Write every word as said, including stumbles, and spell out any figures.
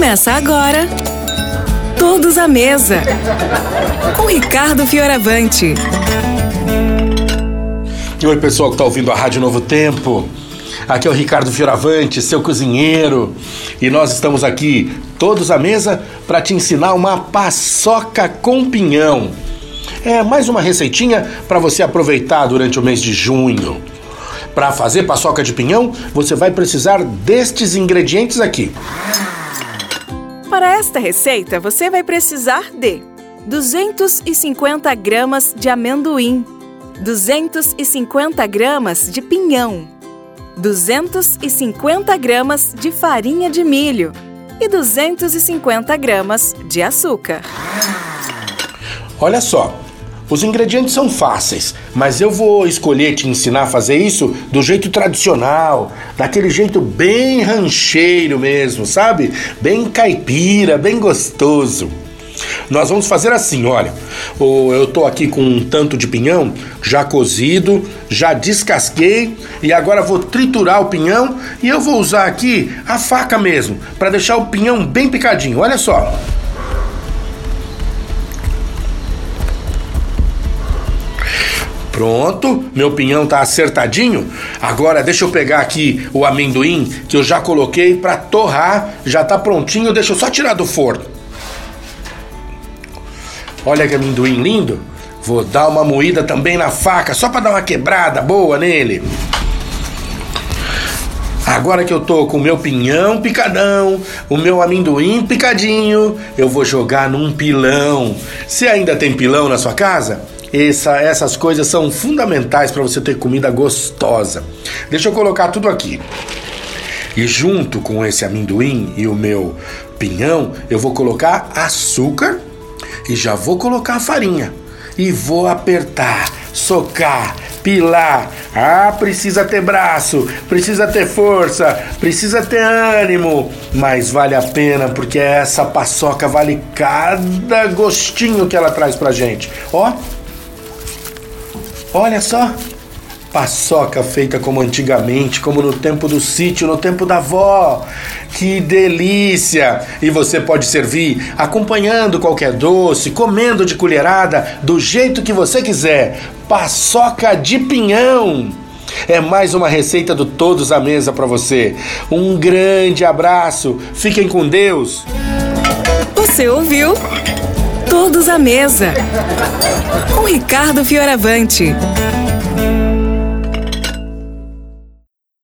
Começa agora, Todos à Mesa, com Ricardo Fioravante. Oi, pessoal que está ouvindo a Rádio Novo Tempo. Aqui é o Ricardo Fioravante, seu cozinheiro. E nós estamos aqui, todos à mesa, para te ensinar uma paçoca com pinhão. É mais uma receitinha para você aproveitar durante o mês de junho. Para fazer paçoca de pinhão, você vai precisar destes ingredientes aqui. Para esta receita, você vai precisar de duzentos e cinquenta gramas de amendoim, duzentos e cinquenta gramas de pinhão, duzentos e cinquenta gramas de farinha de milho e duzentos e cinquenta gramas de açúcar. Olha só, os ingredientes são fáceis, mas eu vou escolher te ensinar a fazer isso do jeito tradicional, daquele jeito bem rancheiro mesmo, sabe? Bem caipira, bem gostoso. Nós vamos fazer assim, olha, eu tô aqui com um tanto de pinhão já cozido, já descasquei e agora vou triturar o pinhão e eu vou usar aqui a faca mesmo, para deixar o pinhão bem picadinho, olha só. Pronto, meu pinhão tá acertadinho. Agora deixa eu pegar aqui o amendoim que eu já coloquei para torrar, já tá prontinho, deixa eu só tirar do forno. Olha que amendoim lindo. Vou dar uma moída também na faca, só para dar uma quebrada boa nele. Agora que eu tô com o meu pinhão picadão, o meu amendoim picadinho, eu vou jogar num pilão. Se ainda tem pilão na sua casa, essa, essas coisas são fundamentais para você ter comida gostosa. Deixa eu colocar tudo aqui. E junto com esse amendoim e o meu pinhão, eu vou colocar açúcar e já vou colocar a farinha. E vou apertar, socar, pilar. Ah, precisa ter braço, precisa ter força, precisa ter ânimo. Mas vale a pena, porque essa paçoca vale cada gostinho que ela traz pra gente. Ó, olha só. Paçoca feita como antigamente, como no tempo do sítio, no tempo da avó. Que delícia! E você pode servir acompanhando qualquer doce, comendo de colherada, do jeito que você quiser. Paçoca de pinhão! É mais uma receita do Todos à Mesa para você. Um grande abraço, fiquem com Deus! Você ouviu? Todos à Mesa, com Ricardo Fioravante.